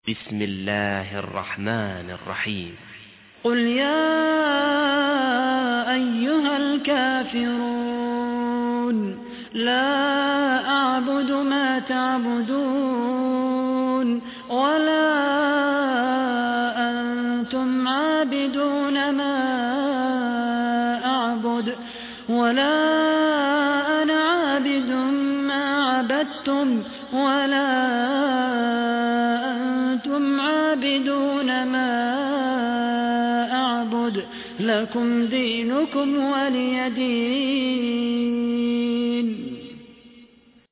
بسم الله الرحمن الرحيم. قل يا أيها الكافرون لا أعبد ما تعبدون ولا أنتم عابدون ما أعبد ولا أنا عابد ما عبدتم ولا أنتم عابدون ما أعبد لكم دينكم ولي دين.